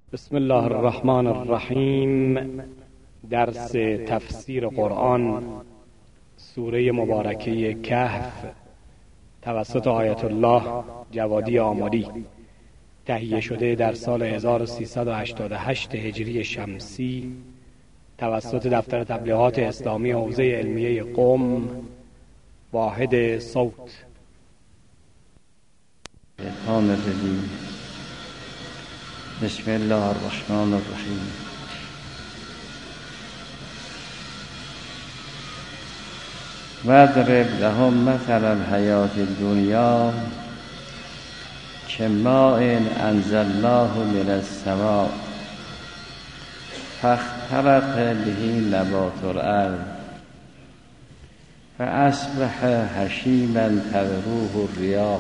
بسم الله الرحمن الرحیم. درس تفسیر قرآن، سوره مبارکه کهف، توسط آیت الله جوادی آملی، تهیه شده در سال 1388 هجری شمسی توسط دفتر تبلیغات اسلامی حوزه علمیه قم، واحد صوت. بسم الله الرحمن الرحیم. واضرب لهم مثل الحیاة الدنیا کماء انزلناه من السماء فاختلط به نبات الارض فاصبح هشیما تذروه الریاح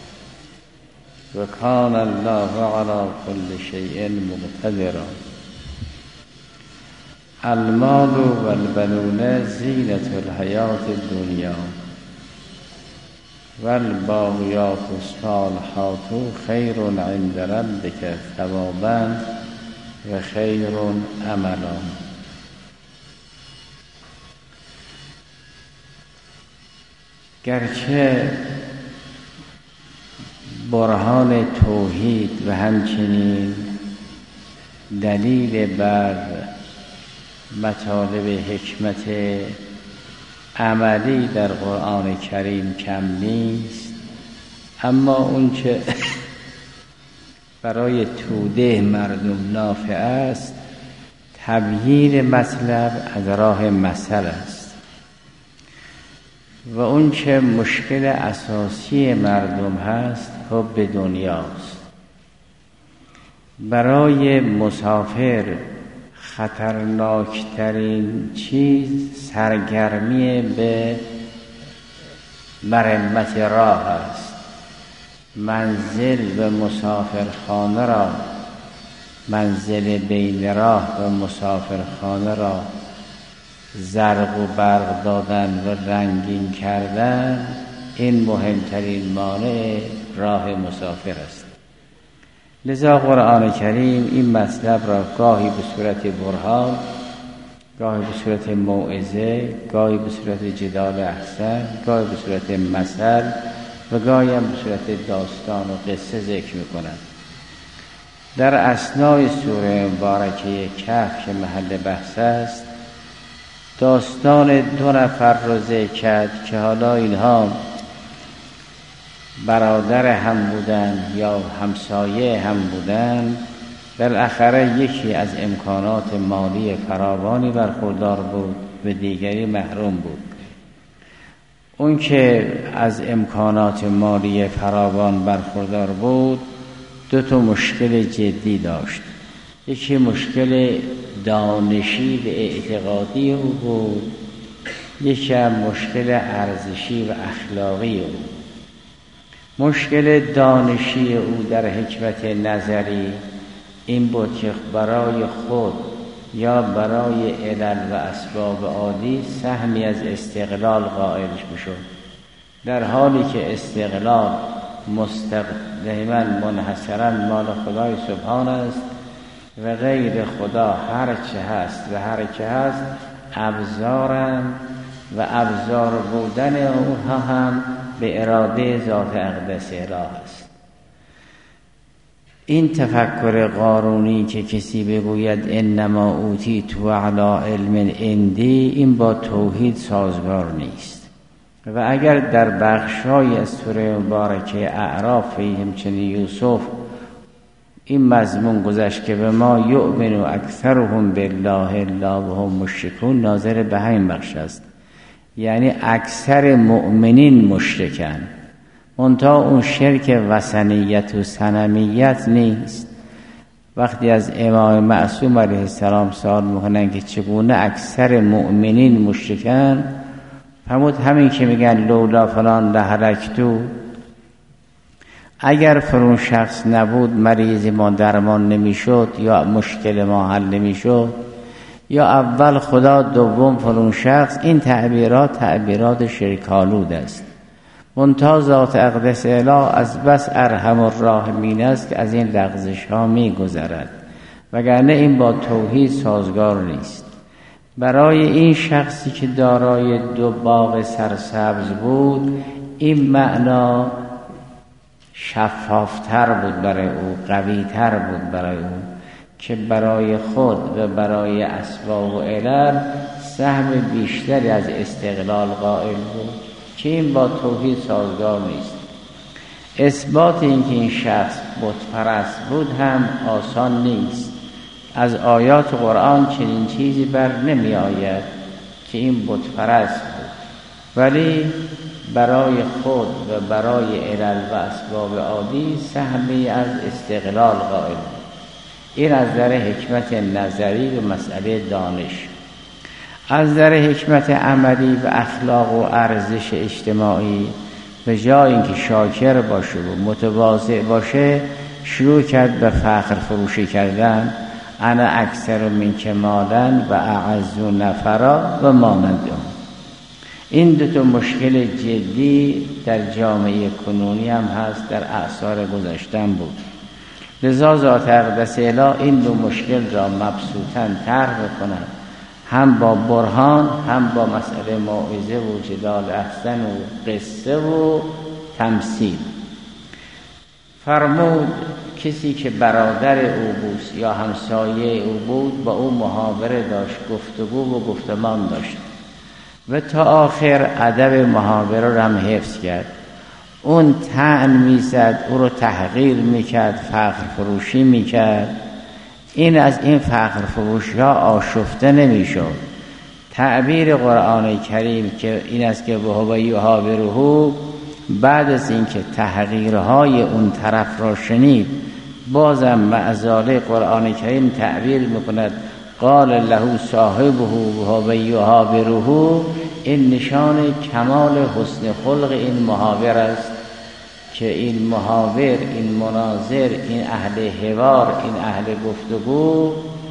وکان الله علی کل شیء مقتدرا. المال والبنون زینة الحیاة الدنیا والباقیات الصالحات خیر عند ربک ثوابا و خیر املا. گرچه برهان توحید و همچنین دلیل بر مطالب حکمت عملی در قرآن کریم کم نیست، اما اون چه برای توده مردم نافع است تبیین مطلب از راه مثل است و اون چه مشکل اساسی مردم هست حب دنیاست. برای مسافر خطرناکترین چیز سرگرمی به مرمت راه است. منزل و مسافرخانه را، منزل بین راه و مسافرخانه را زرق و برق دادن و رنگین کردن، این مهمترین مانع راه مسافر است. لذا قرآن کریم این مطلب را گاهی به صورت برهان، گاهی به صورت موعظه، گاهی به صورت جدال احسن، گاهی به صورت مثل و گاهی هم به صورت داستان و قصه ذکر می‌کند. در اثنای سوره مبارکه کهف که محل بحث است، داستان دو نفر را ذکر کرد که حالا اینها برادر هم بودن یا همسایه هم بودن. بالاخره یکی از امکانات مالی فراوانی برخوردار بود و دیگری محروم بود. اون که از امکانات مالی فراوان برخوردار بود دو تا مشکل جدی داشت. یکی مشکل دانشی و اعتقادی او بود، یکی هم مشکل ارزشی و اخلاقی او. مشکل دانشی او در حکمت نظری این بود که برای خود یا برای علل و اسباب عادی سهمی از استقلال قائلش بشد، در حالی که استقلال مستقیما منحصرا مال خدای سبحان است و غیر خدا هر چه هست و هر که هست ابزارند و ابزار بودن اونها هم به اراده ذات اقدس اله است. این تفکر قارونی که کسی بگوید انما اوتیت علی علم عندی، این با توحید سازگار نیست. و اگر در بخشای از سوره مبارکه اعراف همچنین یوسف این مضمون گذشت که به ما یؤمن اکثرهم بالله الا وهم مشرکون، ناظر به همین بخش است. یعنی اکثر مؤمنین مشرکن، منتها اون شرک وثنیت و صنمیت نیست. وقتی از امام معصوم علیه السلام سوال میکنن که چگونه اکثر مؤمنین مشرکن، فرمود همین که میگن لولا فلان لهلکتو، اگر فرون شخص نبود مریض ما درمان نمیشد یا مشکل ما حل نمیشد، یا اول خدا دوم فرون شخص، این تعبیرات شرک‌آلود است. منتها ذات اقدس اله از بس ارحم الراحمین است که از این لغزش ها می گذرد وگرنه این با توحید سازگار نیست. برای این شخصی که دارای 2 باغ سرسبز بود، این معنا شفافتر بود برای او، قویتر بود برای او، که برای خود و برای اسباب و علل سهم بیشتری از استقلال قائل بود، که این با توحید سازگار نیست. اثبات این که این شخص بت پرست بود هم آسان نیست. از آیات قرآن چنین چیزی بر نمی آید که این بت پرست بود، ولی برای خود و برای علل و اسباب عادی سهمی از استقلال قائل بود. این از نظر حکمت نظری و مسئله دانش. از نظر حکمت عملی و اخلاق و ارزش اجتماعی، به جای اینکه شاکر باشه و متواضع باشه، شروع کرد به فخر فروشی کردن. انا اکثر منک مالا و اعز نفرا و مانند اون. این 2 مشکل جدی در جامعه کنونی هم هست، در اعصار گذشتن بود. لذا ذات اقدس اله این 2 مشکل را مبسوطاً طرح بکند، هم با برهان، هم با مسئله موعظه و جدال احسن و قصه و تمثیل. فرمود کسی که برادر او بود یا همسایه او بود، با او محاوره داشت، گفتگو و گفتمان داشت و تا آخر ادب محاوره را هم حفظ کرد. اون طعن میزد، او رو تحقیر میکرد، فخر فروشی میکرد. این از این فخر فروشی ها آشفته نمیشد. تعبیر قرآن کریم که این است که وهو یحاوره، بعد از اینکه تحقیرهای اون طرف را شنید، بازم معزاله قرآن کریم تعبیر میکند قال له صاحبه وهو یحاوره. این نشان کمال حسن خلق این محاور است که این محاور، این مناظر، این اهل حوار، این اهل گفتگو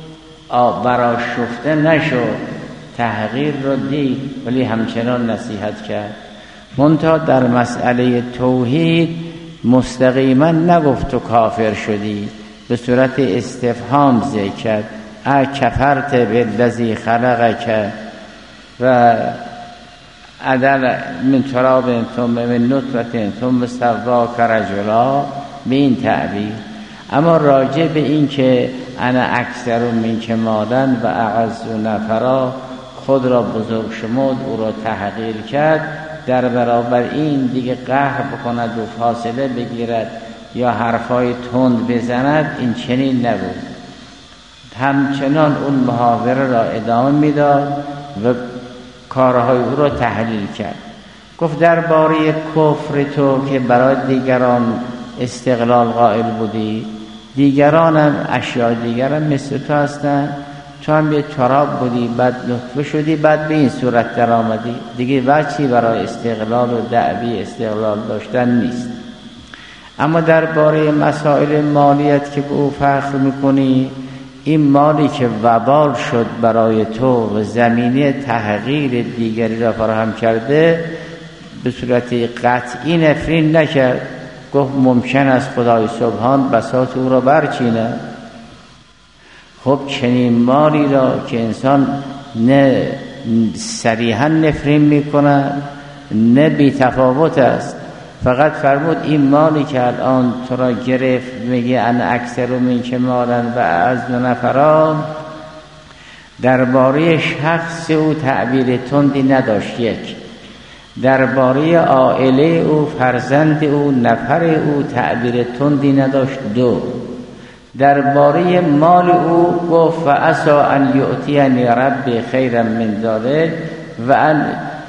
برآشفته نشد، تحقیر را دید ولی همچنان نصیحت کرد. منتها در مسئله توحید مستقیما نگفت تو کافر شدی، به صورت استفهام ذکر کرد. کفرت بالذی خلقک و عدل من تراب ثم من نطفه ثم سواک رجلا، به این تعبیر. اما راجع به این که انا اکثر منک مالا و اعز نفرا، خود را بزرگ شمرد، او را تحقیر کرد، در برابر این دیگه قهر بکند و فاصله بگیرد یا حرفای تند بزند، این چنین نبود. همچنان اون محاوره را ادامه میداد و کارهای او را تحلیل کرد. گفت درباره کفر تو که برای دیگران استقلال قائل بودی، دیگران هم اشیاء دیگر هم مثل تو هستن، تو هم یه تراب بودی، بعد نطفه شدی، بعد به این صورت در آمدی، دیگه وجهی برای استقلال و دعوی استقلال داشتن نیست. اما درباره مسائل مالیت که به او فخر میکنی، این مالی که وبال شد برای تو و زمینه تحقیر دیگری را فراهم کرده، به صورت قطعی نفرین نکرد. گفت ممکن است خدای سبحان بساط او را برچینه. خب چنین مالی را که انسان نه صریحا نفرین میکنه نه بی تفاوت است، فقط فرمود این مالی که الان تو را گرفت، میگه انا اکثر منک مالا و اعز نفرا، درباره شخص او تعبیر تندی نداشت. یک، درباره عائله او، فرزند او، نفر او تعبیر تندی نداشت. دو، درباره مال او گفت فعسى ان یؤتینی ربی خیرا من ذلک و ان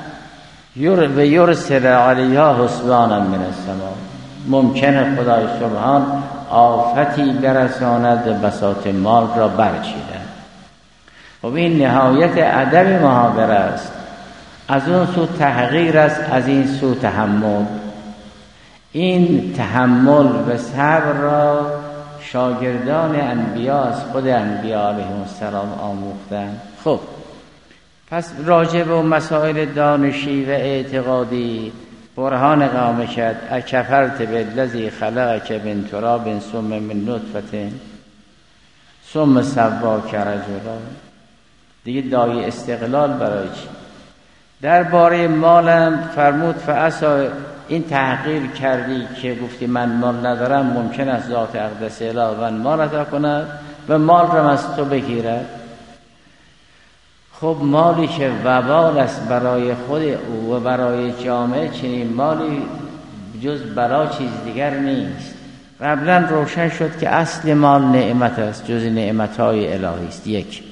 یرسل علیها حسبانا من السماء. ممکنه خدای سبحان آفتی برساند و بساط مال را برچیدن. خب این نهایت ادب محاوره است. از اون سو تحقیر است، از این سو تحمل. این تحمل و صبر را شاگردان انبیا از خود انبیا علیهم السلام آموختن. خب پس راجع به مسائل دانشی و اعتقادی برهان قائم کرد. اکفرت بالذی خلقک من تراب ثم من نطفه ثم سواک رجلا. دیگه دای استقلال برای چی؟ درباره مالم فرمود فعسا، این تحقیر کردی که گفتی من مال ندارم، ممکن است ذات اقدس اله من مال عطا کند و مال را از تو بگیرد. خب مالی که وبال است برای خود او و برای جامعه، چنین مالی جز بلا چیز دیگر نیست. قبلا روشن شد که اصل مال نعمت است، جز نعمتهای الهی است. یک،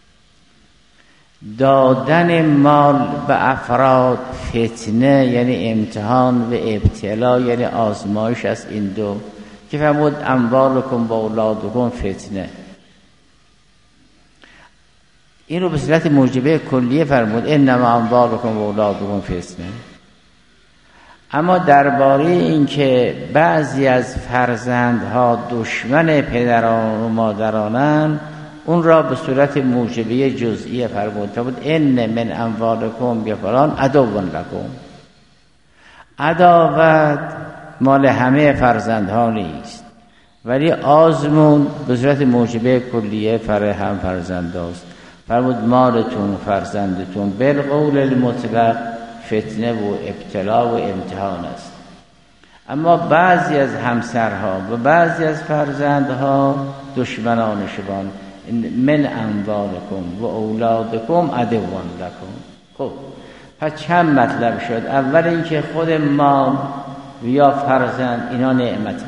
دادن مال به افراد فتنه یعنی امتحان و ابتلا یعنی آزمایش است. این دو که فرمود اموالکم و اولادکم فتنه، این رو به صورت موجبه کلیه فرمود انما اموالکم و اولادکم فتنه. اما درباره این که بعضی از فرزندها دشمن پدران و مادرانند، اون را به صورت موجبه جزئیه فرمود. فرمود ان من اموالکم یا فلان عدو لکم. عداوت مال همه فرزندها نیست، ولی آزمون به صورت موجبه کلیه هم فرزنداست. فرمود مالتون فرزندتون بالقول المطلق فتنه و ابتلا و امتحان است. اما بعضی از همسرها و بعضی از فرزندها دشمنان شما. من اموالکم و اولادکم عدو لکم. خب پس چند مطلب شد؟ اول اینکه خود مال یا فرزند اینا نعمت،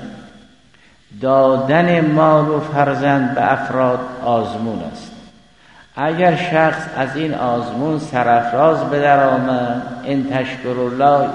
دادن مال و فرزند به افراد آزمون است. اگر شخص از این آزمون سرافراز به در آمد، ان تشکروا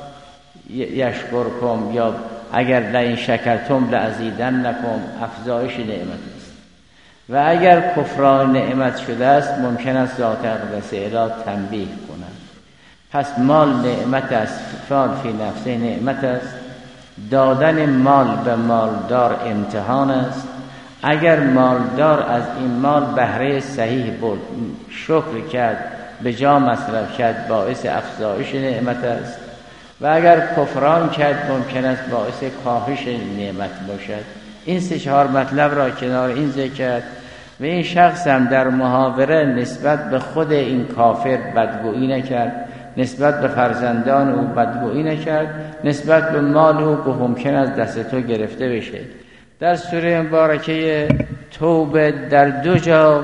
یشکرکم، یا اگر لئن شکرتم لازیدنکم، افزایش نعمت است. و اگر کفران نعمت شده است، ممکن است ذات اقدس اله تنبیه کند. پس مال نعمت است، فعل فی نفسه نعمت است. دادن مال به مالدار امتحان است. اگر مالدار از این مال بهره صحیح برد، شکر کرد، به جا مصرف کرد، باعث افزایش نعمت است. و اگر کفران کرد، ممکن است باعث کاهش نعمت باشد. این 3-4 مطلب را کنار این ذکر کرد. و این شخص هم در محاوره نسبت به خود این کافر بدگویی نکرد، نسبت به فرزندان او بدگویی نکرد، نسبت به مال او که ممکن است دست تو گرفته بشه. در سوره مبارکه توبه در 2 جا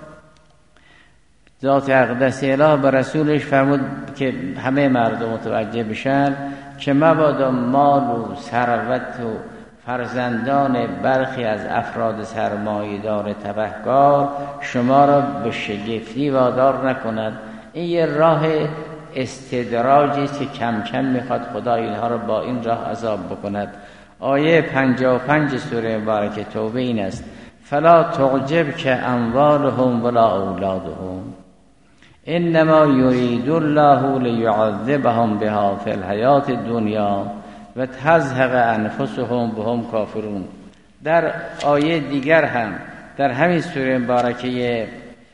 ذات اقدس اله به رسولش فرمود که همه مردم متوجه بشن که مبادا مال و ثروت و فرزندان برخی از افراد سرمایه‌دار تبهکار شما را به شگفتی وادار نکند. این یه راه استدراجی است که کم کم میخواد خدا اینها را با این راه عذاب بکند. آیه 55 سوره مبارکه توبه این است: فلا تعجب که اموالهم ولا اولادهم انما یرید الله لیعذبهم بها فی الحیات الدنیا و تزهق انفسهم وهم کافرون. در آیه دیگر هم در همین سوره مبارکه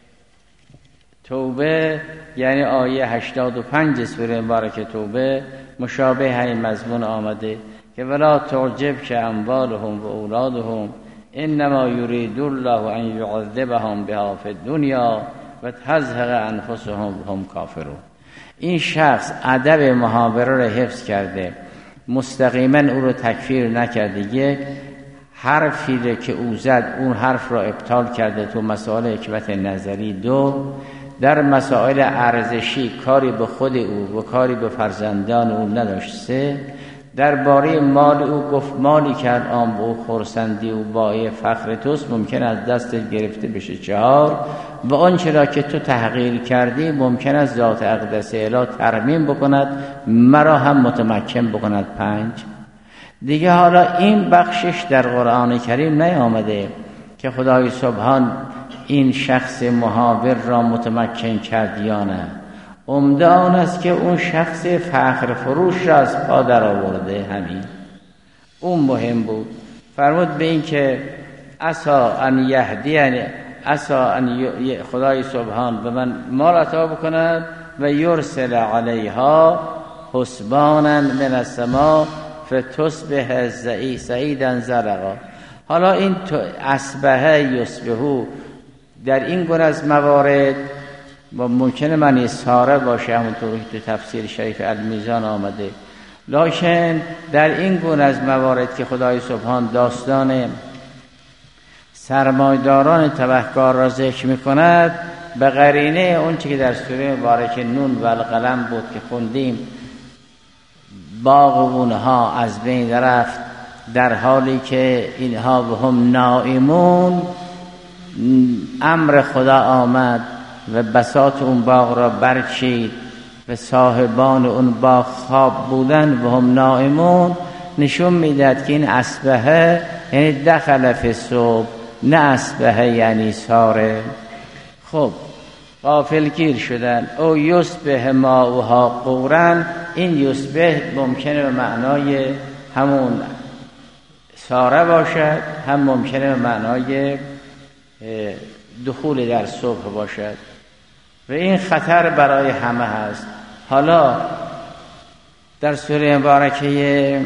توبه، یعنی آیه 85 سوره مبارکه توبه، مشابه همین مضمون آمده که ولا تعجب که اموالهم و اولادهم انما یرید الله ان یعذبهم بها فی الدنیا و تزهق انفسهم وهم کافرون. این شخص ادب محاوره را حفظ کرده، مستقیما او رو تکفیر نکرده. یک حرفی که او زد اون حرف را ابطال کرده تو مسائل حکمت نظری. 2 در مسائل ارزشی کاری به خود او و کاری به فرزندان او نداشت. 3 درباره مال او گفت مالی که الان به او خرسندی و بای فخر توست ممکن است دستت گرفته بشه. 4 و آنچه را که تو تحقیر کردی ممکن است ذات اقدس اله ترمیم بکند، مرا هم متمکن بکند. 5 دیگه حالا این بخشش در قرآن کریم نیامده که خدای سبحان این شخص محاور را متمکن کرد یا نه. عمده آن است که اون شخص فخر فروش را از پا در آورده، همین اون مهم بود. فرمود به این که عسا ان یهدیانی، عسا ان خدای سبحان به من مال عطا بکند و یرسل علیها حسبانا من السماء فتصبح سعیدا زرقا. حالا این اصبحه یصبحو در این گونه از موارد و ممکنه معنی ساره باشه، همونطور که تو تفسیر شریف المیزان آمده، لکن در این گونه از موارد که خدای سبحان داستان سرمایداران تبهکار را ذکر میکند، به قرینه اون چی که در سوره مبارکه نون و القلم بود که خوندیم، باغ اونها از بین رفت در حالی که اینها به هم نائمون. امر خدا آمد و بساط اون باغ را برچید و صاحبان اون باغ خواب بودن و هم نائمون. نشون میداد که این اصبحه یعنی دخل فی الصبح، نه اصبحه یعنی ساره. خب غافلگیر شدن. او یصبح ماؤها غورا، این یصبح ممکنه به معنای همون ساره باشد، هم ممکنه به معنای دخول در صبح باشد و این خطر برای همه هست. حالا در سوره مبارکه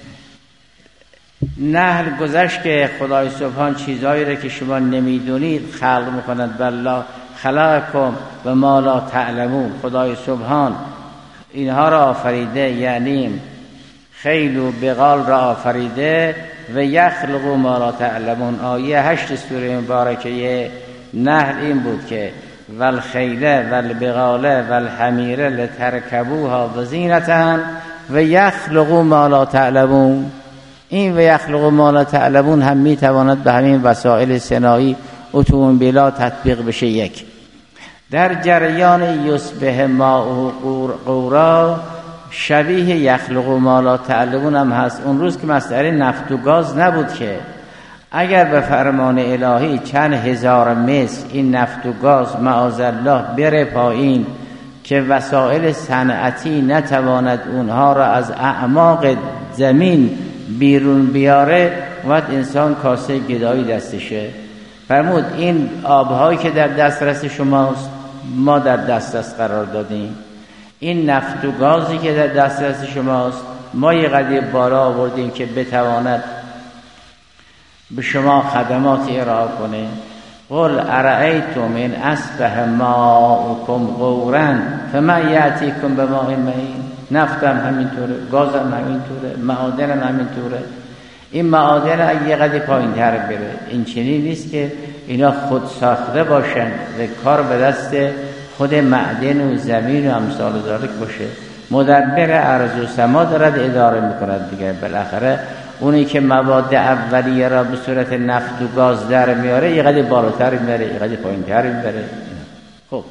نحل گذشت که خدای سبحان چیزایی را که شما نمیدونید خلق میکنند. والله خلقکم و ما لا تعلمون. خدای سبحان اینها را آفریده، یعنی خیل و بغال را آفریده و یخلق ما لا تعلمون. آیه 8 سوره مبارکه نحل این بود که والخیل والبغال والحمیر لترکبوها و زینة و یخلق ما لا تعلمون. این و یخلق ما لا تعلمون هم میتواند به همین وسایل صناعی اتومبیلا تطبیق بشه. یک در جریان یصبح ماء غورا شبیه یخلق ما لا تعلمون هم هست. اون روز که مسئله نفت و گاز نبود که اگر به فرمان الهی چند هزار مصر این نفت و گاز معاذالله بره پایین که وسایل صنعتی نتواند اونها را از اعماق زمین بیرون بیاره، وقت انسان کاسه گدایی دستشه. فرمود این آبهایی که در دسترس شماست ما در دسترس قرار دادیم، این نفت و گازی که در دسترس شماست ما یه قدر بالا آوردیم که بتواند به شما خدمات ارائه کنه. قل ارأیتم ان اصبح ماؤکم غورا فمن یأتیکم بماء معین. نفتم همینطوره، گازم همینطوره، معادنم همینطوره. این معادن اگه یه قدر پایین تر بره، این چنین نیست که اینا خود ساخته باشن و کار به دست خود معدن و زمین و امثال ذالک باشه. مدبر ارض و سما دارد اداره میکند دیگه. بالاخره اونی که مواد اولیه را به صورت نفت و گاز در میاره یه قدر بالاتر میاره، یه قدر پایین تر میاره. خب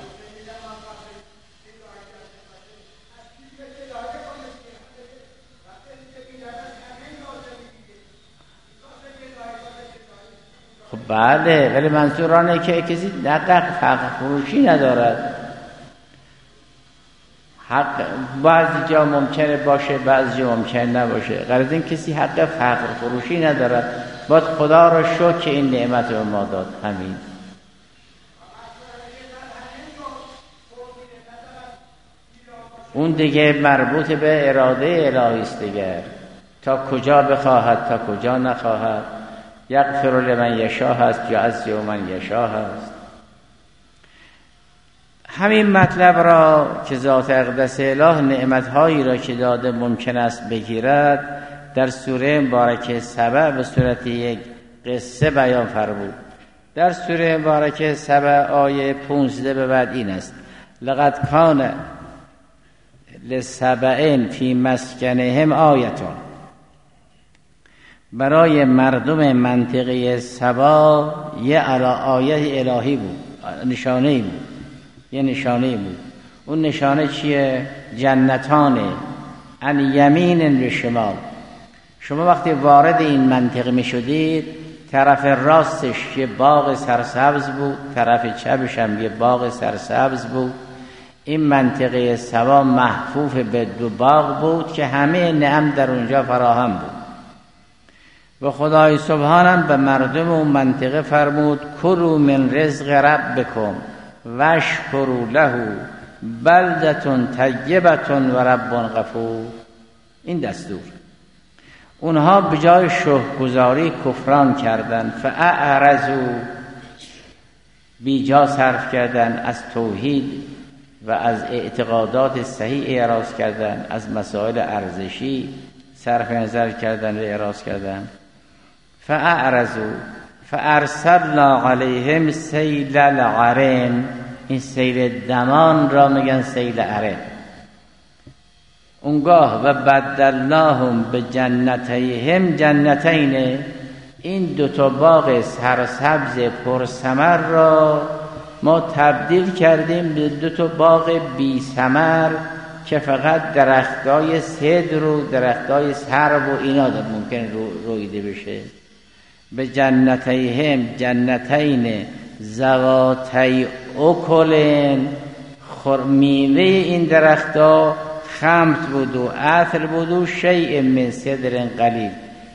بله، ولی منظور آنه که کسی حق فروشی ندارد. حق بعضی جا ممکنه باشه، بعضی جا ممکنه نباشه. غرض این کسی حق فقر فروشی ندارد. باید خدا را شکر که این نعمت به ما داد. همین. اون دیگه مربوط به اراده الهی است دیگر، تا کجا بخواهد تا کجا نخواهد. یغفر لمن یشاء هست، یعذب من یشاء هست. همین مطلب را که ذات اقدس اله نعمتهایی را که داده ممکن است بگیرد در سوره مبارکه سبع به صورت یک قصه بیان فرمود. در سوره مبارکه سبع آیه 15 به بعد این است: لقد کان لسبع فی مسکنهم آیتون. برای مردم منطقه سبا یه آیه الهی بود، نشانه بود، یه نشانه بود. اون نشانه چیه؟ جنتانه عن یمین و شمال. شما وقتی وارد این منطقه می شدید، طرف راستش یه باغ سرسبز بود، طرف چپش هم یه باغ سرسبز بود. این منطقه سبا محفوف به دو باغ بود که همه نعم در اونجا فراهم بود. و خدای سبحانم به مردم اون منطقه فرمود: کلوا من رزق ربکم واشکروا له بلدة طیبة و رب غفور. این دستور. اونها به جای شکرگزاری کفران کردن. فاعرضوا، بیجا صرف کردن از توحید و از اعتقادات صحیح اعراض کردن، از مسائل ارزشی صرف نظر کردن و اعراض کردن. فاعرضوا فارسلنا علیهم سیل العرم، این سیل دمان را میگن سیل عرم. اونگاه و بدلناهم به جنتیهم جنتین، این دوتا باغ سرسبز پرثمر را ما تبدیل کردیم به دوتا باغ بی ثمر که فقط درختای سدر و درختای سرو و اینا ممکن رویده بشه. به جنتیهم جنتین ذواتی اکل، میوه این درختها خمط بود و عسل بود و شیء من سدر قلیل.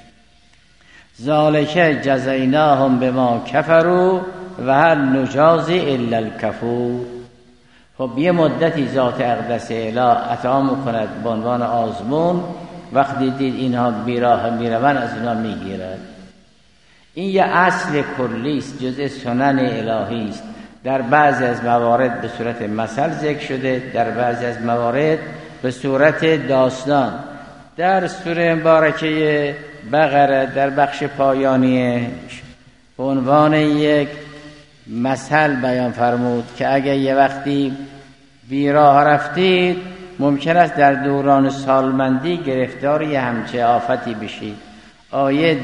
ذالک جزیناهم بما کفروا و هل نجازی الا الکفور. خب یه مدتی ذات اقدس اله عطا میکند به عنوان آزمون، وقتی دید اینها بیراه میروند از اینها میگیرد. این یه اصل کلی است، جزء سنن الهی است. در بعضی از موارد به صورت مثل ذکر شده، در بعضی از موارد به صورت داستان. در سوره مبارکه بقره در بخش پایانی به عنوان یک مثل بیان فرمود که اگه یه وقتی بیراه رفتید ممکن است در دوران سالمندی گرفتار یه همچه آفتی بشید. آیه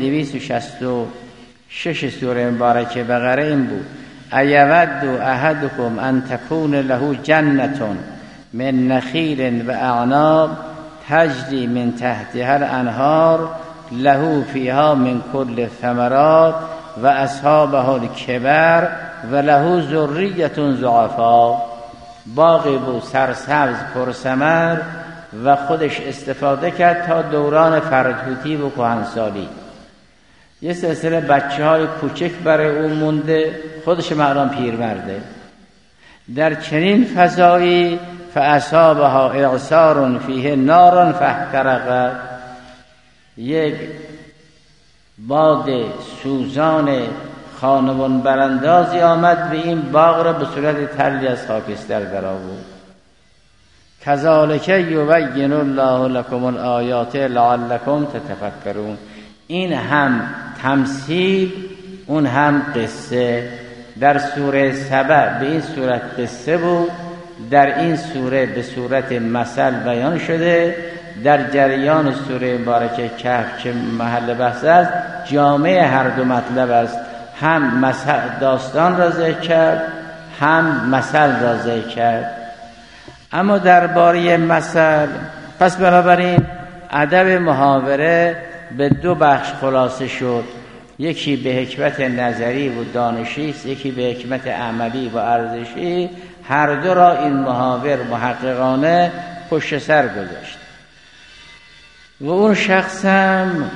266 سوره مبارکه بقره این بود: ایود احدکم ان تکون له جنتون من نخیل و اعناب تجری من تحتها الانهار له فیها من کل ثمرات و اصحابه الکبر و له ذریة ضعفا. باغی بود سرسبز پرثمر و خودش استفاده کرد تا دوران فرتوتی و کهنسالی. یه سلسله بچه های کوچک برای او مونده، خودش الان پیرمرده. در چنین فضایی فاصابها اعصار فیه نار فاحترقت، یک باد سوزان خانمان براندازی آمد و این باغ را به صورت تلی از خاکستر در آورد. کذالک یبین الله لکم الآیات لعلکم تتفکرون. این هم تمثیل، اون هم قصه. در سوره سبع به این صورت قصه بود، در این سوره به صورت مثل بیان شده. در جریان سوره مبارکه کهف که محل بحث است، جامعه هر دو مطلب است، هم داستان را ذکر کرد هم مثل را ذکر کرد. اما درباره مثل، پس بنابراین ادب محاوره به دو بخش خلاصه شد، یکی به حکمت نظری و دانشی است، یکی به حکمت عملی و ارزشی. هر دو را این محاور محققانه پشت سر گذاشت. و اون شخص هم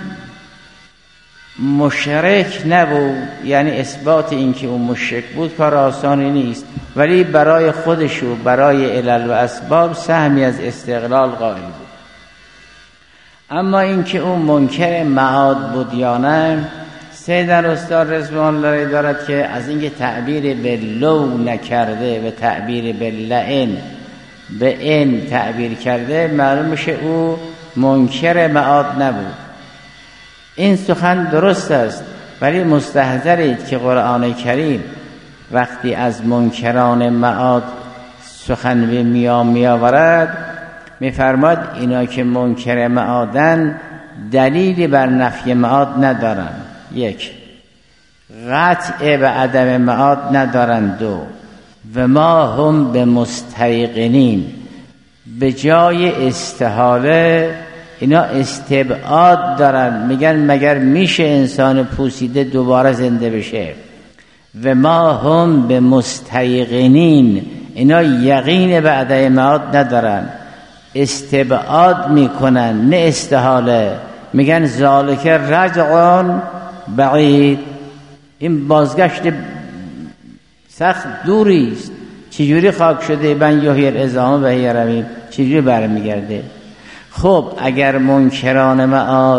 مشرک نبود، یعنی اثبات این که اون مشرک بود کار آسانی نیست، ولی برای خودش و برای علل و اسباب سهمی از استقلال قائل بود. اما این که اون منکر معاد بود یا نه، سیدن استاد رضوان الله دارد که از اینکه تعبیر به لو نکرده و تعبیر به لئن به ان تعبیر کرده معلوم میشه او منکر معاد نبود. این سخن درست است، ولی مستحضرید که قرآن کریم وقتی از منکران معاد سخن به میآورد میفرماد اینا که منکر معادن دلیلی بر نفی معاد ندارن، یک، قطع به عدم معاد ندارن، دو، و ما هم به مستیقنین، به جای استحاله اینا استبعاد دارن، میگن مگر میشه انسان پوسیده دوباره زنده بشه. و ما هم به مستیقنین، اینا یقین به عدم معاد ندارن، استبعاد میکنن نه استحاله، میگن ذالک رجع بعید، این بازگشت سخت دوری است. چجوری خاک شده من یحیی العظام و هی رمیم، چجوری برمیگرده؟ خب اگر منکران معاد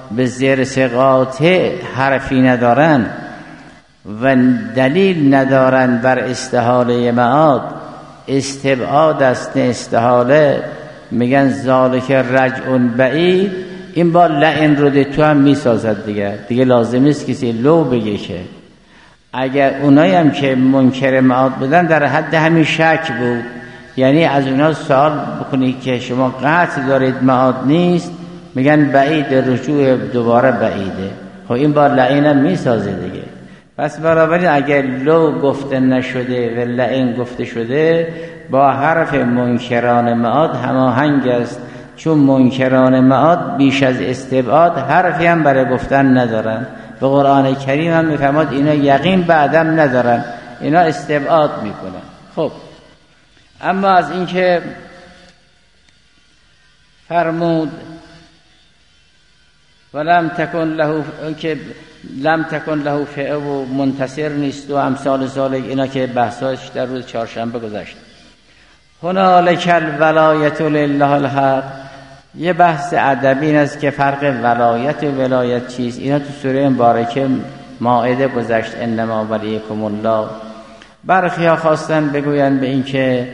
به زرس قاطع حرفی ندارن و دلیل ندارن بر استحاله معاد، استبعاد است نه استحاله، میگن ذالک رجع بعید، این با لعن رو تو هم میسازد دیگه لازم نیست کسی لو بگه. که اگر اونایی هم که منکر معاد بودن در حد همین شک بود، یعنی از اونا سوال بکنید که شما قطع دارید معاد نیست، میگن بعید، رجوع دوباره بعیده. خب این با لعن هم میسازه دیگه. پس بنابراین اگر لو گفته نشده و لعن گفته شده با حرف منکران معاد هماهنگ است، چون منکران معاد بیش از استبعاد حرفی هم برای گفتن ندارن. به قرآن کریم هم میفرماد اینا یقین بعدم ندارن، اینا استبعاد میکنن. خب اما از اینکه فرمود ولم تکن له، که لم تکن له فئه و منتصر نیست و امثال ذالک، اینا که بحثاش در روز چهارشنبه گذشت. هنالک الولایت لله الحق، یه بحث ادبی این است که فرق ولایت و ولایت چیست. اینا تو سوره مبارکه مائده گذشت، انما ولیکم الله. برخی ها خواستن بگوین به این که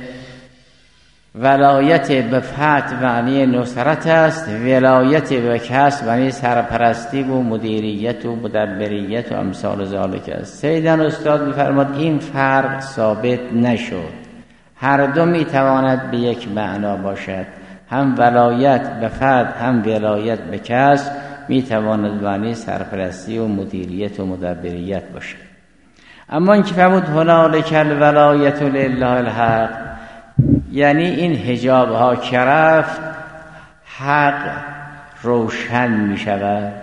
ولایت به فتح معنی نصرت است، ولایت به کسب معنی سرپرستی و مدیریت و مدبریت و امثال ذالک است. سیدن استاد می‌فرماد این فرق ثابت نشد، هر دو میتواند به یک معنا باشد، هم ولایت به فرد هم ولایت به کسب میتواند معنی سرپرستی و مدیریت و مدبریت باشد. اما این که فرمود هنالک الولایت لله الحق، یعنی این حجاب ها که رفت حق روشن می شود.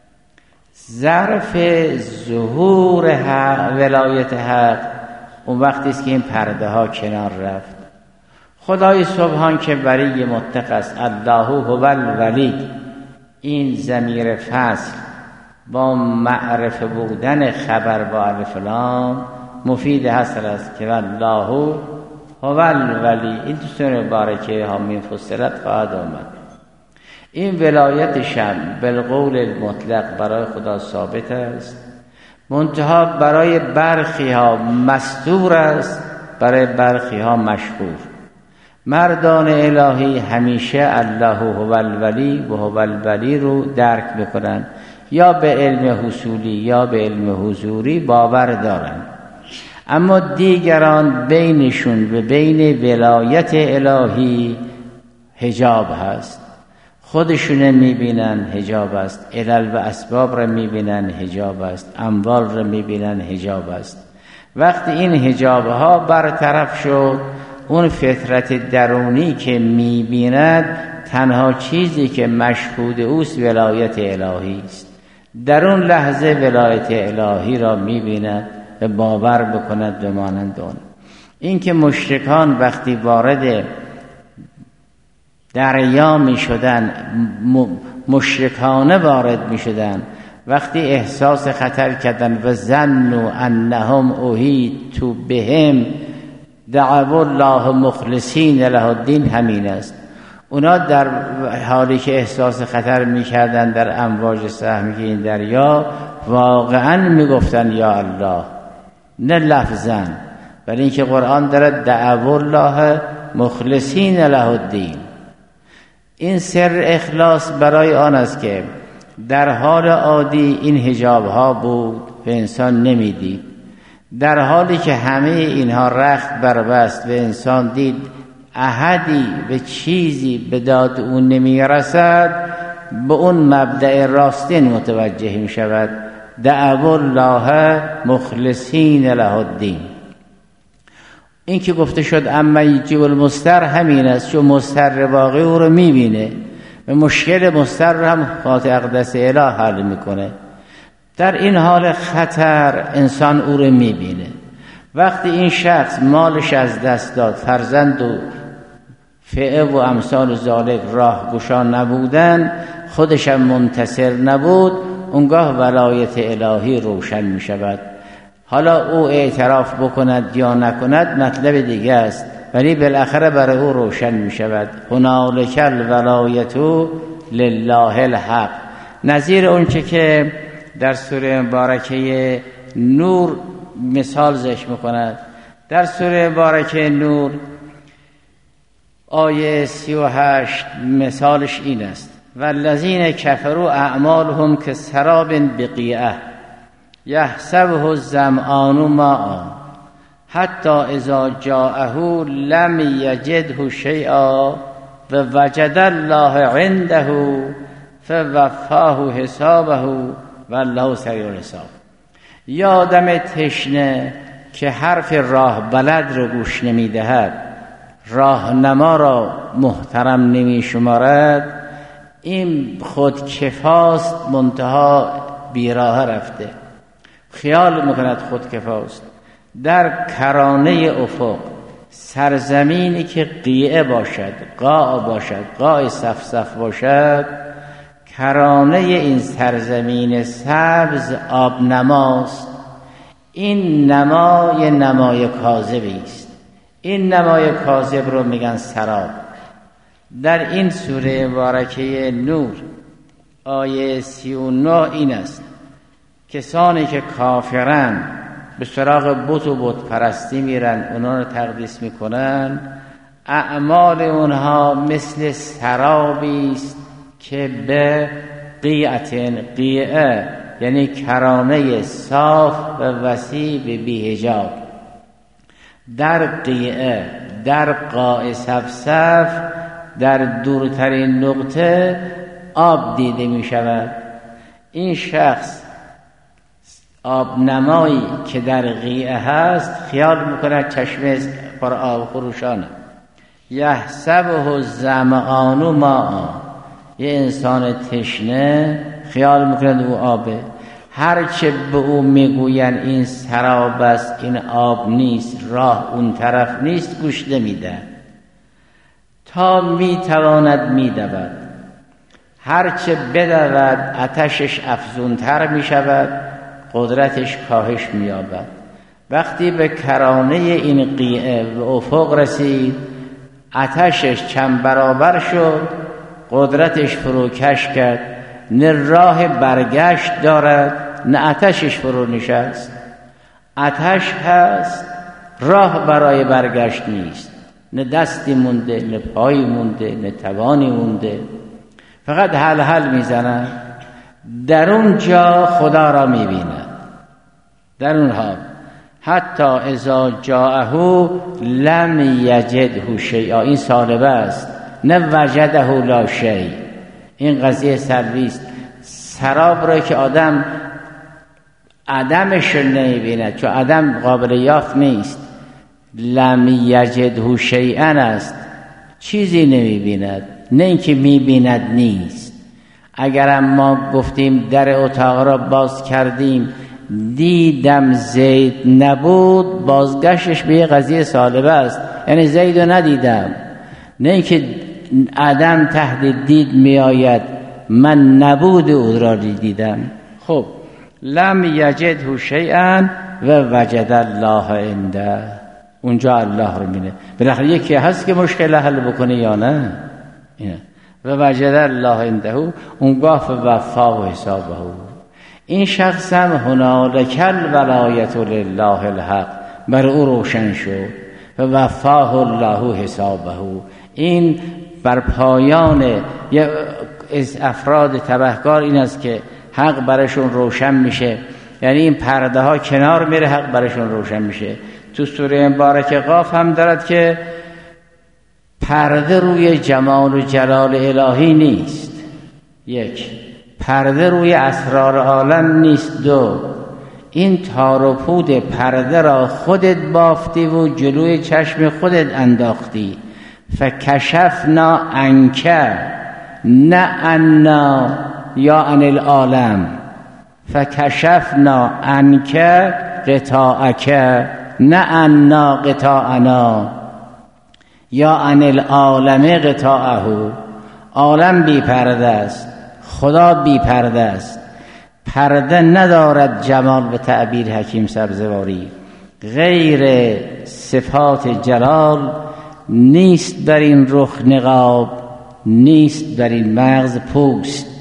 ظرف ظهور حق، ولایت حق، اون وقتی است که این پرده ها کنار رفت. خدای سبحان که ولی مطلق است، الله هو الولی، این ضمیر فصل با معرفه بودن خبر با الف لام مفید حصر است که الله هو الولی. این تو سوره مبارکه حامیم فصلت خواهد آمد. این ولایت شم بالقول المطلق برای خدا ثابت است، منتها برای برخی ها مستور است، برای برخی ها مشهور. مردان الهی همیشه الله هو الولی و هو الولی رو درک بکنن، یا به علم حصولی یا به علم حضوری باور دارن. اما دیگران بینشون و بین ولایت الهی حجاب هست، خودشون میبینن حجاب است، علل و اسباب را میبینن حجاب است، اموال را میبینن حجاب است. وقتی این حجاب ها برطرف شد، اون فطرت درونی که میبیند تنها چیزی که مشهود اوست ولایت الهی است. در اون لحظه ولایت الهی را میبیند و باور بکند به مانند اون. این که مشرکان وقتی وارد دریا می شدن، مشرکانه وارد می شدن، وقتی احساس خطر کردن و ظنوا انهم احیطوا بهم دعوا الله مخلصین له الدین، همین است. اونا در حالی که احساس خطر می کردن در امواج سهمی این دریا، واقعا می گفتن یا الله، نه لفظا، ولی اینکه قرآن دارد دعوا الله مخلصین له الدین. این سر اخلاص برای آن است که در حال عادی این حجاب ها بود و انسان نمیدید، در حالی که همه اینها رخت بربست و انسان دید احدی به چیزی به داد اون نمیرسد، به اون مبدأ راستین متوجه می شود. دعوا الله مخلصین له الدین. این که گفته شد اما یجیب المضطر همین است، چون مضطر واقعی او رو میبینه و مشکل مضطر رو هم خاطر اقدس اله حل میکنه. در این حال خطر انسان او رو میبینه. وقتی این شخص مالش از دست داد، فرزند و فئه و امثال ذالک راه گشا نبودن، خودش هم منتصر نبود، اونگاه ولایت الهی روشن می شود. حالا او اعتراف بکند یا نکند مطلب دیگه است، ولی بالاخره برای او روشن می شود. هنالک الولایت لله الحق. نظیر اونچه که در سوره مبارکه نور مثال ذکر میکند. در سوره مبارکه نور آیه 38 مثالش این است: والذین کفروا اعمالهم کسراب بقیعة یحسبه الظمآن ماء حتی اذا جاءه لم یجده شیئا ووجد الله عنده فوفاه حسابه والله سریع الحساب. یا آدم تشنه که حرف راه بلد رو گوش نمیدهد، راهنما را محترم نمی شمارد، این خود کفاست، منتها بیراه رفته، خیال میکند خود کفاست. در کرانه افق سرزمینی که قیعه باشد، قاع باشد، قاع صفصف باشد، کرانه این سرزمین سبز آب نماست. این نمای کاذبی است. این نمای کاذب رو میگن سراب. در این سوره مبارکه نور آیه 39 این است: کسانی که کافرن به سراغ بت و بت پرستی میرن، اونا رو تقدیس میکنن، اعمال اونها مثل سرابی است که به قیعه یعنی کرانه صاف و وسیع بی حجاب، در قیعه، در قاع صفصف، در دورترین نقطه آب دیده می شود. این شخص آب نمایی که در قیعه هست خیال میکند چشمه پر آب خروشانه. یحسبه الظمآن ماء، یه انسان تشنه خیال میکند او آبه، هرچه به او میگوین این سراب است، این آب نیست، راه اون طرف نیست، گوش نمیده تا میتواند میدود. هرچه بدود آتشش افزونتر میشود، قدرتش کاهش مییابد. وقتی به کرانه این قیعه و افق رسید، آتشش چند برابر شد، قدرتش فروکش کرد، نه راه برگشت دارد نه آتشش فرو نشست. آتش هست، راه برای برگشت نیست، نه دستی مونده، نه پایی مونده، نه توانی مونده، فقط حل میزنن. در اون جا خدا را میبیند، در اون حال حتی اذا جاءه لم یجده شیئا، این سالبه است، نه وجده لا شیء. این قضیه سلبیست. سراب را که آدم عدمش نمیبیند، چون عدم قابل یافت نیست، لم یجده شیئا است، چیزی نمیبیند، نه اینکه میبیند نیست. اگر ما گفتیم در اتاق را باز کردیم دیدم زید نبود، بازگشتش به یه قضیه سالبه است، یعنی زید رو ندیدم، نه اینکه عدم تحت دید می آید، من نبود او را دیدم. خب لم یجده شیئا و وجد الله عنده، اونجا الله رو مینه. بالاخره یکی هست که مشکل حل بکنه یا نه؟ اینه. و وجد الله عنده، اونگاه فوفاه حسابه. این شخص هم هنالک الولایت لله الحق، بر او روشن شد و وفاه الله حسابه. این بر پایان از افراد تبهکار این است که حق برشون روشن میشه، یعنی این پرده ها کنار میره، حق برشون روشن میشه. تو سوره مبارکه قاف هم دارد که پرده روی جمال و جلال الهی نیست، یک، پرده روی اسرار عالم نیست، دو، این تار و پود پرده را خودت بافتی و جلوی چشم خودت انداختی. فکشفنا عنک نه عنا یا عن العالم، فکشفنا عنک غطاءک نه عنا غطاءنا یا عن العالم غطاءه. عالم بی پرده است، خدا بی پرده است. پرده ندارد جمال به تعبیر حکیم سبزواری، غیر صفات جلال نیست بر این رخ نقاب، نیست بر این مغز پوست.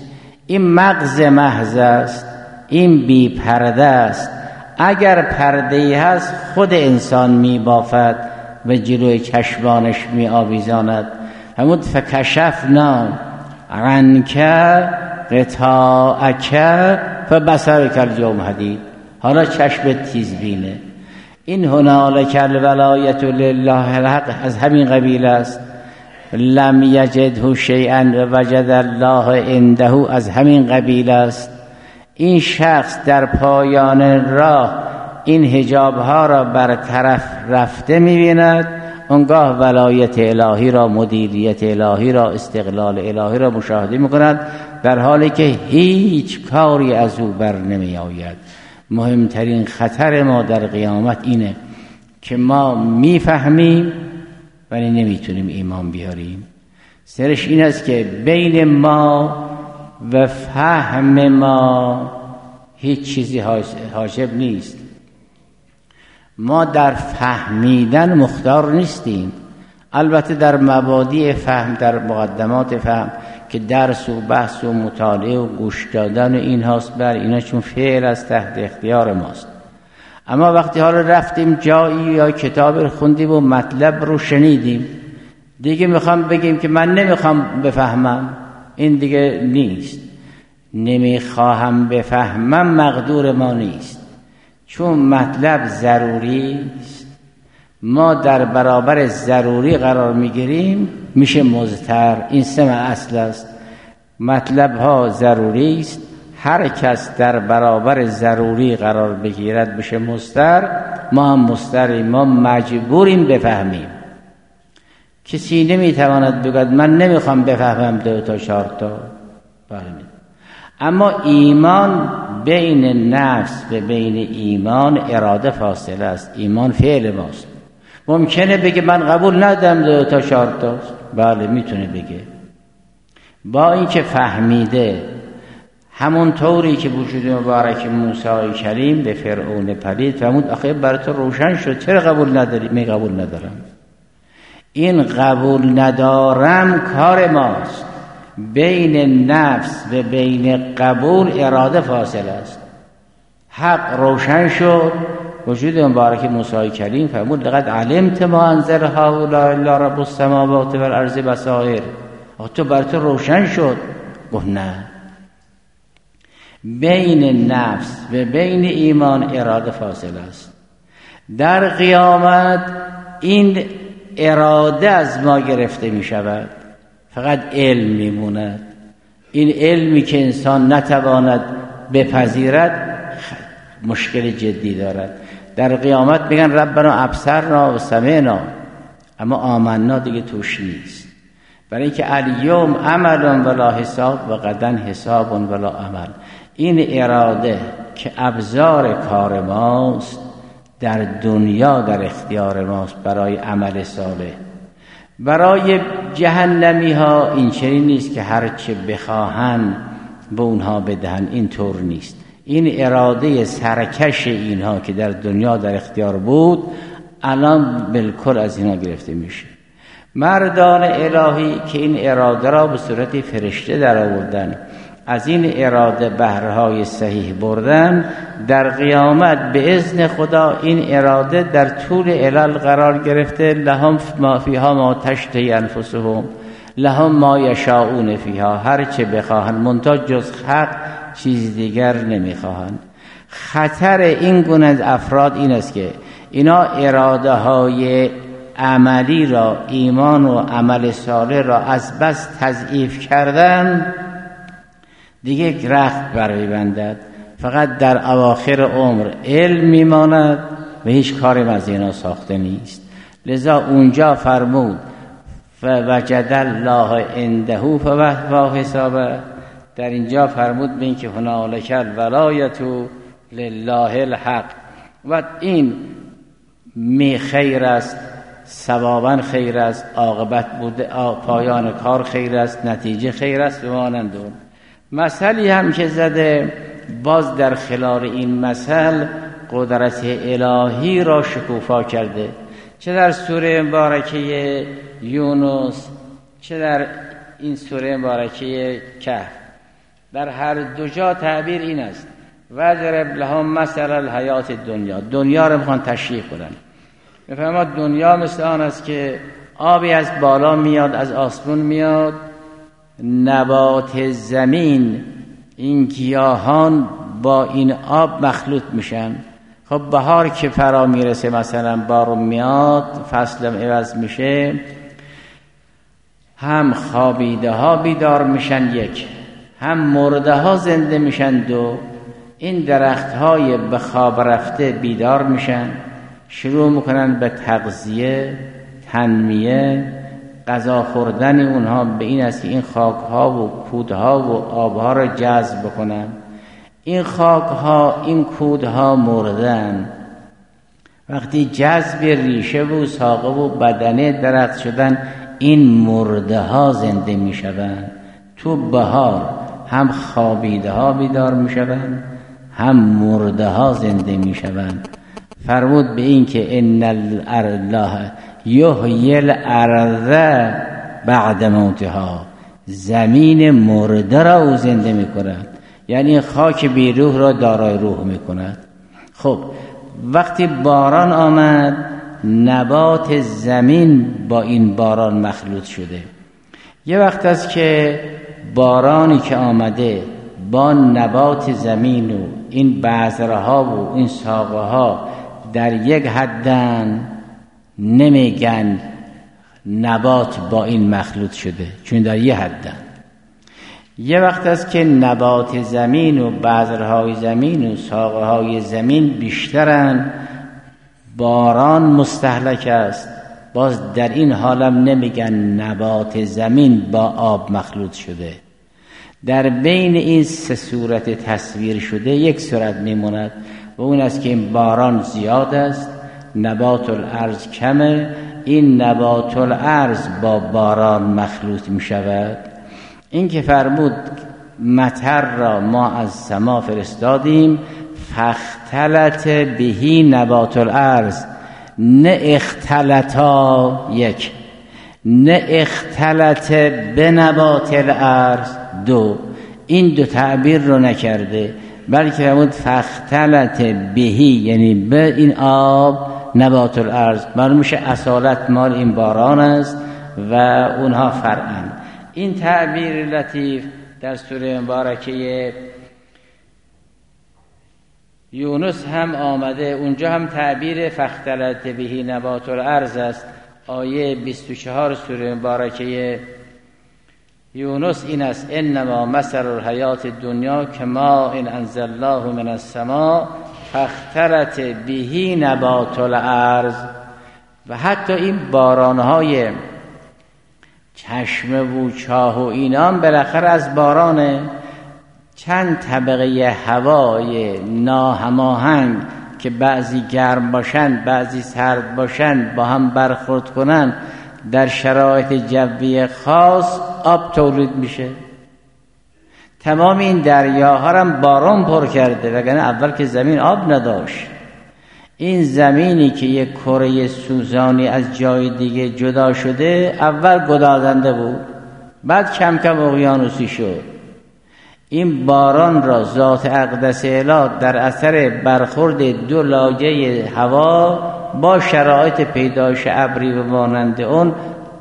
این مغز محض است، این بی پرده است. اگر پرده‌ای هست خود انسان می بافد و جلوی چشمانش می آویزاند. همون فکشفنا عنک غطاءک فبصرک الیوم حدید. حالا چشمت تیزبینه. این هنالک الولایة لله الحق از همین قبیل است. لم یجده شیئا وجد الله عنده از همین قبیل است. این شخص در پایان راه این حجابها را برطرف رفته می‌بیند، اونگاه ولایت الهی را، مدیریت الهی را، استقلال الهی را مشاهده می‌کند، در حالی که هیچ کاری از او بر نمی‌آید. مهمترین خطر ما در قیامت اینه که ما میفهمیم ولی نمیتونیم ایمان بیاریم. سرش این است که بین ما و فهم ما هیچ چیزی حاجب نیست. ما در فهمیدن مختار نیستیم. البته در مبادی فهم، در مقدمات فهم که درس و بحث و مطالعه و گوش دادن و این هاست، بر اینا چون فعل از تحت اختیار ماست. اما وقتی حالا رفتیم جایی یا کتاب خوندیم و مطلب رو شنیدیم، دیگه میخوام بگیم که من نمیخوام بفهمم، این دیگه نیست. نمیخواهم بفهمم مقدور ما نیست، چون مطلب ضروری است. ما در برابر ضروری قرار میگیریم میشه مضطر. این سه اصل است. مطلب ها ضروری است، هر کس در برابر ضروری قرار بگیرد بشه مضطر. ما هم مضطریم، ما مجبوریم بفهمیم. کسی نمیتواند بگوید من نمیخوام بفهمم 2 تا 4 تا. اما ایمان بین نفس و بین ایمان اراده فاصله است. ایمان فعل ماست. ممکنه بگه من قبول ندارم 2 تا 4 تاست. بله میتونه بگه، با اینکه فهمیده. همون طوری که وجود مبارک موسی کریم به فرعون پلید فرمود آخه برای تو روشن شد، چرا قبول نداری؟ می قبول ندارم. این قبول ندارم کار ماست. بین نفس و بین قبول اراده فاصله است. حق روشن شد، وجود مبارک موسی کریم فرمود لقد علمت ما انزل هؤلاء الا رب السماوات والارض بصائر. تو برای تو روشن شد؟ گفت نه. بین نفس و بین ایمان اراده فاصله است. در قیامت این اراده از ما گرفته می شود، فقط علم می ماند. این علمی که انسان نتواند بپذیرد مشکل جدی دارد. در قیامت میگن ربنا ابصرنا و سمعنا، اما آمنا دیگه توش نیست. برای اینکه الیوم عمل ولا حساب و غدا حساب ولا عمل. این اراده که ابزار کار ماست در دنیا در اختیار ماست برای عمل صالح. برای جهنمی ها این چنین نیست که هر چه بخواهن به اونها بدهن، این طور نیست. این اراده سرکش اینها که در دنیا در اختیار بود الان بالکل از اینا گرفته میشه. مردان الهی که این اراده را به صورت فرشته در آوردن، از این اراده بهرهای صحیح بردن، در قیامت به اذن خدا این اراده در طول علل قرار گرفته. لهم ما فیها ما تشتهی انفسهم لهم ما یشاءون فیها. هر چه بخواهند منتها جز حق چیز دیگر نمیخواهند. خطر این گونه از افراد این است که اینا اراده های عملی را، ایمان و عمل صالح را از بس تضعیف کردن دیگه رخت برمی‌بندد. فقط در اواخر عمر علم میماند و هیچ کاری از اینا ساخته نیست. لذا اونجا فرمود فوجد الله عنده فوفا حسابه. در اینجا فرمود به این که هنالک الولایة لله الحق. و این می خیر است، ثوابا خیر است، عاقبت بوده پایان کار خیر است، نتیجه خیر است و مانند اون. مثلی هم که زده باز در خلال این مثل قدرت الهی را شکوفا کرده، چه در سوره مبارکه یونس چه در این سوره مبارکه کهف. در هر دو جا تعبیر این است وَاضْرِبْ لَهُم مَثَلَ الْحَیَاةِ الدُّنْیا. دنیا رو میخوان تشریح کنن. میفرماد دنیا مثل آن است که آبی از بالا میاد، از آسمون میاد، نبات زمین، این گیاهان با این آب مخلوط میشن. خب بهار که فرا میرسه، مثلا بارون میاد، فصلم عوض میشه، هم خوابیده ها بیدار میشن یک، هم مرده ها زنده میشن دو. این درخت های به خواب رفته بیدار میشن، شروع میکنن به تغذیه، تنمیه، غذا خوردن اونها به این است که این خاک ها و کودها و آبها را جذب بکنن. این خاک ها، این کودها مردن، وقتی جذب ریشه و ساقه و بدنه درخت شدن، این مرده ها زنده می شوند. تو بهار هم خوابیده ها بیدار می شوند، هم مرده ها زنده می شوند. فرمود به این که ان الله یحیی الارض بعد موتها، زمین مرده را او زنده می کند، یعنی خاک بی روح را دارای روح می کند. خب وقتی باران آمد، نبات زمین با این باران مخلوط شده. یه وقت است که بارانی که آمده با نبات زمین و این بذرها و این ساقه ها در یک حدن، نمیگن نبات با این مخلوط شده، چون در یک حدن. یه وقت است که نبات زمین و بذرهای زمین و ساقه های زمین بیشترن، باران مستهلک است، باز در این حالم نمیگن نبات زمین با آب مخلوط شده. در بین این سه صورت تصویر شده یک صورت میموند و اون است که این باران زیاد است، نبات الارض کمه، این نبات الارض با باران مخلوط می شود. این که فرمود مطر را ما از سما فرستادیم، فاختلط بهی نبات الارض، نه اختلطا یک، نه اختلط به نبات الارض دو. این دو تعبیر رو نکرده، بلکه فرمود فاختلط بهی، یعنی به این آب نبات الارض. معلوم میشه اصالت مال این باران است و اونها فرعن. این تعبیر لطیف در سوره مبارکه یونس هم آمده، اونجا هم تعبیر فاختلط بهی نبات الارض است. آیه 24 سوره مبارکه یونس این است انما مثل الحیات الدنیا کما ان انزل الله من السماء فاختلط بهی نبات الارض. و حتی این بارانهای چشمه و چاه و اینام بالاخره از بارانه. چند طبقه هوای ناهماهنگ که بعضی گرم باشن بعضی سرد باشن با هم برخورد کنن، در شرایط جوی خاص آب تولید میشه. تمام این دریاها هم باران پر کرده، وگرنه اول که زمین آب نداشت. این زمینی که یک کره سوزانی از جای دیگه جدا شده، اول گدازنده بود، بعد کم کم اقیانوسی شد. این باران را ذات اقدس الهی در اثر برخورد دو لایه هوا با شرایط پیدایش ابری و مانند اون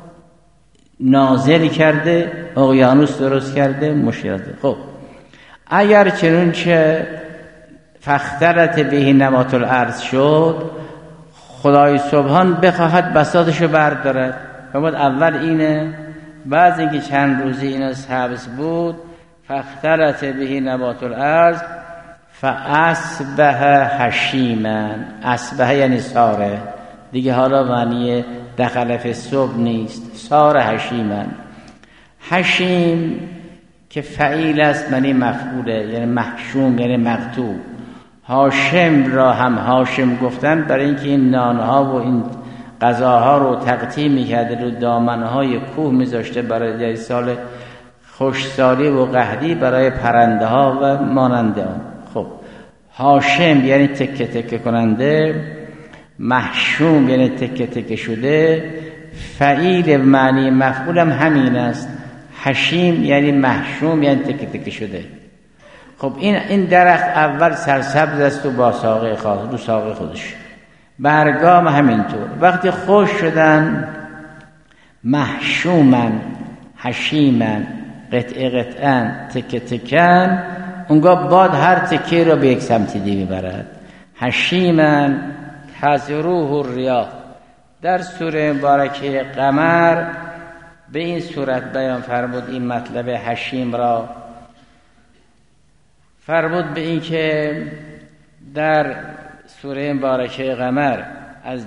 نازل کرده، اقیانوس درست کرده، مشکلات. خب اگر چنانچه فاختلط بهی نبات الارض شد، خدای سبحان بخواهد بساطشو بردارد. فرمود اول اینه، بعد اینکه چند روزی اینا حبس بود، فاختلط بهی نبات الارض فاصبح هشیما. اصبح یعنی ساره، دیگه حالا معنی دخل فی الصبح نیست، ساره هشیما. هشیم که فعیل است معنی مفعوله، یعنی محشوم یعنی مقطوع. هاشم را هم هاشم گفتن برای اینکه این نانها و این غذاها رو تقطیع میکرده، رو دامنهای کوه میذاشته برای سال خوشسالی و قحطی برای پرنده ها و ماننده آن. خب هاشم یعنی تکه تکه کننده، محشوم یعنی تکه تکه شده، فعیل معنی مفعول هم همین است. هشیم یعنی محشوم یعنی تکه تکه شده. خب این درخت اول سرسبز است و با ساقه خاص رو ساقه خودش، برگام همینطور. وقتی خوش شدن محشومن، حشیمن، قطعه قطعن، تکه تکن، اونگاه باد هر تکه را به یک سمت دیگه برد. حشیمن تزروه الریاح. در سوره مبارکه قمر به این صورت بیان فرمود این مطلب حشیم را. فرمود به این که در سوره مبارکه قمر از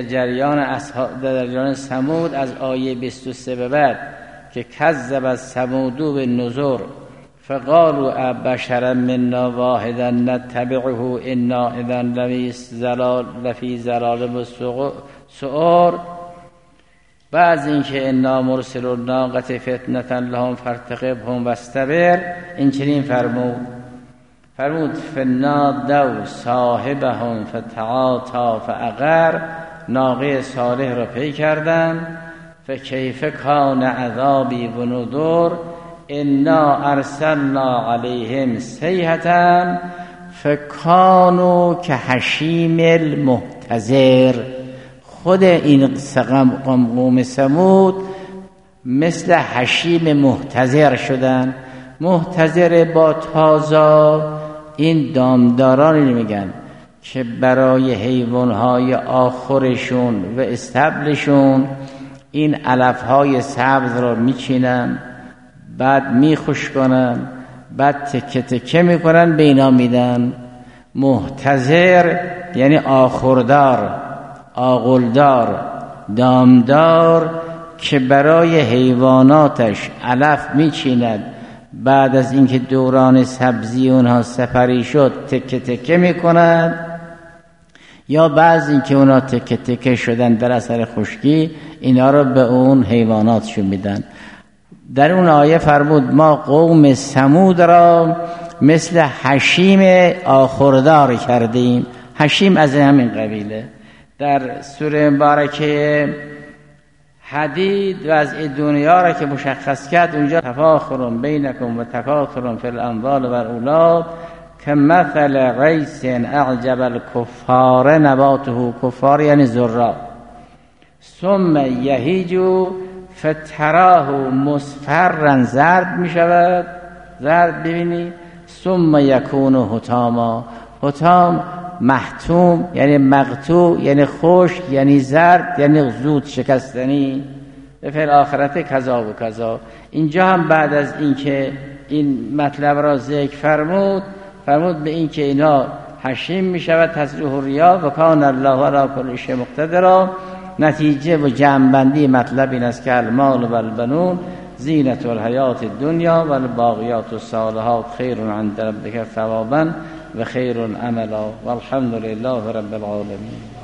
جریان ثمود از آیه 23 به بعد که کذب از ثمود به نذر فقالوا ابشرا منا واحدا نتبعه انا اذا لفی ضلال سعر. بعض اینکه انا مرسل الناقة فتنة لهم فارتقبهم واستبر، این چنین فرمود فنادوا صاحبهم فتعاطی فعقر، ناقه صالح را پی کردن. فکیف کان عذابی و نذر انا ارسلنا علیهم صیحة فکانوا کحشیم المحتضر. خود این قوم ثمود مثل حشیم محتضر شدن. محتضر با تازه، این دامدارانی میگن که برای حیوانهای آخرشون و استبلشون این علفهای سبز را میچینن، بعد میخوشکنن، بعد تکه تکه میکنن به اینا میدن. محتضر یعنی آخردار، آغلدار، دامدار که برای حیواناتش علف میچیند، بعد از اینکه دوران سبزی اونها سپری شد تکه تکه میکنند، یا بعضی اینکه اونها تکه تکه شدن در اثر خشکی اینا رو به اون حیواناتشون میدن. در اون آیه فرمود ما قوم ثمود را مثل حشیم آخردار کردیم. حشیم از همین قبیله. در سوره مبارکه حدید وضع دنیا را که مشخص کرد اونجا تفاخر بینکم و تکاثر فی الاموال و الاولاد کمثل غیث اعجب الکفار نباته، کفار یعنی زرع، ثم یهیج فتراه مصفرا، زرد می شود، زرد ببینی، ثم یکون حطاما، حطام محتوم یعنی مقطوع یعنی خشک یعنی زرد یعنی زود شکستنی. به فعل آخرت کذا و کذا. اینجا هم بعد از اینکه این مطلب را ذکر فرمود به اینکه اینا حشیم می شود تزروح الریاح و کان الله علی کل شیء مقتدر. نتیجه و جمع‌بندی مطلب این است که المال و البنون زینت الحیات الدنیا و الباقیات الصالحات خیر عند ربک ثوابا و خیر عملا و الحمد لله رب العالمین.